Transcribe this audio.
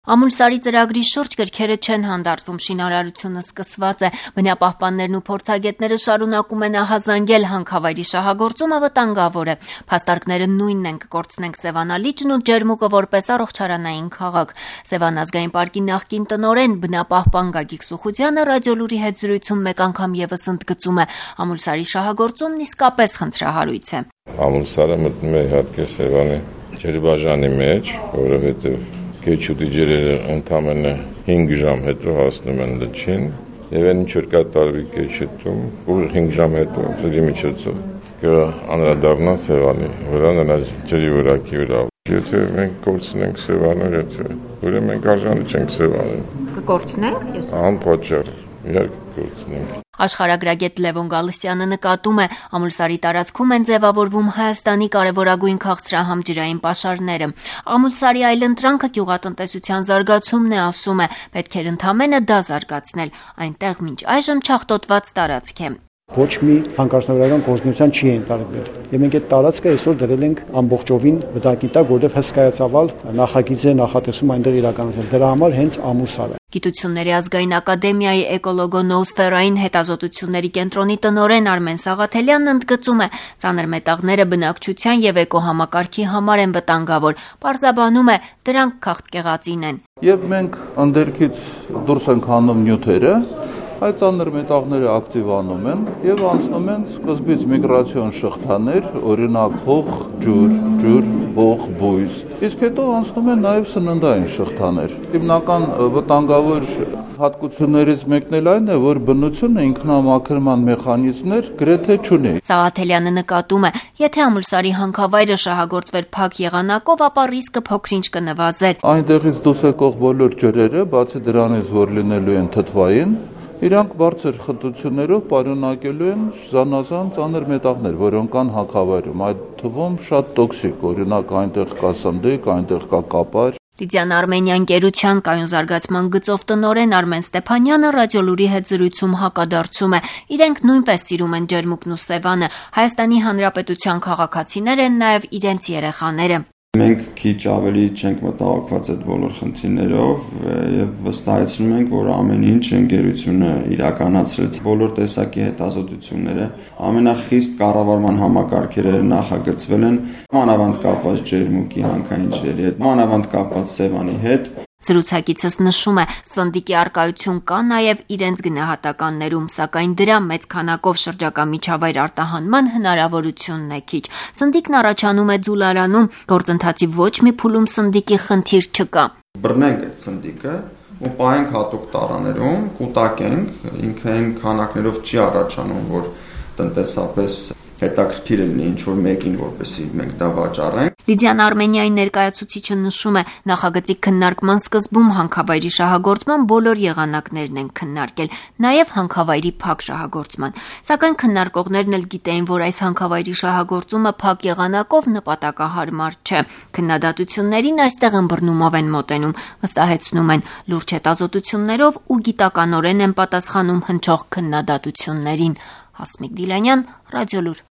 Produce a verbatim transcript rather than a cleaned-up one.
Ամուլսարի ծրագրի շուրջ գրքերը չեն հանդարտվում, շինարարությունը սկսված է, բնապահպաններն ու փորձագետները շարունակում են ահազանգել, հանքավայրի շահագործումը վտանգավոր է, փաստարկները նույնն են, կկորցնենք Սևանալիճն ու Ջերմուկը որպես առողջարանային քաղաք։ Սևան ազգային պարկի նախկին տնօրեն, բնապահպան Գագիկ Սուխուդյանը ռադիոլուրի հետ զրույցում մեկ անգամ ևս ընդգծում է, Ամուլսարի շահագործումն իսկապես խնդրահարույց է։ Ամուլսարը մտնում է իհարկե Սևանի ջրբաժանի մեջ, որովհետև Կեչուտի ջրերը ընդամենը հինգ ժամ հետո հասնում են լճին, եւ այն ինչ որ կատարվի Կեչուտում, որ հինգ ժամ հետո ջրի միջոցով կանդրադառնա Սևանի, վրա նրա ջրի որակի վրա։ Եթե մենք կորցնենք Սևանը, եթե ուրեմն մենք արժանի չենք Սևանին։ Կկորցնենք։ Անպատճառ, իհարկե կորցնենք։ Աշխարհագրագետ Լևոն Գալստյանը նկատում է, Ամուլսարի տարածքում են ձևավորվում Հայաստանի կարևորագույն քաղցրահամ ջրային պաշարները։ Ամուլսարի այլընտրանքը գյուղատնտեսության զարգացումն է, ասում է, պետք էր ընդամենը դա զարգացնել, այնտեղ մինչ այժմ չախտոտված տարածք է։ Ոչ մի հանքարդյունաբերական գործունեության չի ենթարկվել։ Եվ մենք այդ տարածքը այսօր դրել ենք ամբողջովին վտակի տակ, որովհետև հսկայածավալ նախագիծը նախատեսում այնտեղ իրականացնել։ Դրա համար հենց Ամուլսարը։ Գիտությունների ազգային ակադեմիայի էկոլոգոնոոսֆերային հետազոտությունների կենտրոնի տնօրեն Արմեն Սաղաթելյանն ընդգծում է, ծանր մետաղները բնակչության եւ էկոհամակարգի համար են վտանգավոր։ Պարզաբանում է, դրանք քաղցկեղածին են։ Եվ մենք ընդերքից դուրս ենք հանում նյութերը, այդ ծանր մետաղները ակտիվանում են եւ անցնում են սկզբից միգրացիոն շղթաներ, օրինակ հող, ջուր, ջուր, հող, բույս։ Իսկ հետո անցնում են նաեւ սննդային շղթաներ։ Հիմնական վտանգավոր հատկություններից մեկն էլ այն է, որ բնությունը ինքնամաքրման մեխանիզմներ գրեթե չունի։ Սաղաթելյանը նկատում է, եթե Ամուլսարի հանքավայրը շահագործվեր փակ եղանակով, ապա ռիսկը փոքրինչ կնվազեր։ Այնտեղից դուրս եկող բոլոր ջրերը, բացի դրանից, որ լինելու են թթվային, իրանք բարձր խտություններով պարունակելու են զանազան ծանր մետաղներ, որոնք կան հանքավայրում, այդ թվում շատ տոքսիկ, օրինակ այնտեղ կա սնդիկ, այնտեղ կա կապար։ Լիդիան Արմենյան ընկերության կայուն զարգացման գծով տնօրեն Արմեն Ստեփանյանը ռադիոլուրի հետ զրույցում հակադարձում է, իրենք նույնպես սիրում են Ջերմուկն ու Սևանը, Հայաստանի Հանրապետության քաղաքացիներ են նաև իրենց երեխաները։ Մենք քիչ ավելի չենք մտահոգված այդ բոլոր խնդիրներով եւ վստահեցնում ենք, որ ամեն ինչ ընկերությունը իրականացրեց բոլոր տեսակի հետազոտությունները, ամենախիստ կառավարման համակարգերը նախագծվել են, մանավանդ կապված Ջերմուկի հանքային ջրերի հետ, մանավանդ կապված Սևանի հետ։ Զրուցակիցս նշում է, սնդիկի առկայություն կա նաև իրենց գնահատականներում, սակայն դրա մեծ քանակով շրջակա միջավայր արտահանման հնարավորությունն է քիչ։ Սնդիկն առաջանում է ձուլարանում, գործընթացի ոչ մի փուլում սնդիկի խնդիր չկա։ Բռնենք այդ սնդիկը ու պահենք հատուկ տարաներում, կուտակենք, ինքը այն քանակներով չի առաջանում, որ տնտեսապես հետաքրքիր է լինի ինչ-որ մեկին, որպեսզի մենք դա վաճառենք։ Լիդիան Արմենիայի ներկայացուցիչը նշում է, նախագծի քննարկման սկզբում հանքավայրի շահագործման բոլոր եղանակներն են քննարկել, նաև հանքավայրի փակ շահագործման։ Սակայն քննարկողներն էլ գիտեին, որ այս հանքավայրի շահագործումը փակ եղանակով նպատակահարմար չէ։ Քննադատություններին այստեղ ըմբռնումով են մոտենում, վստահեցնում են, լուրջ հետազոտություններով ու գիտականորեն են պատասխանում հնչող քննադատություններին։ Հասմիկ Դիլանյան, Ռադիոլուր։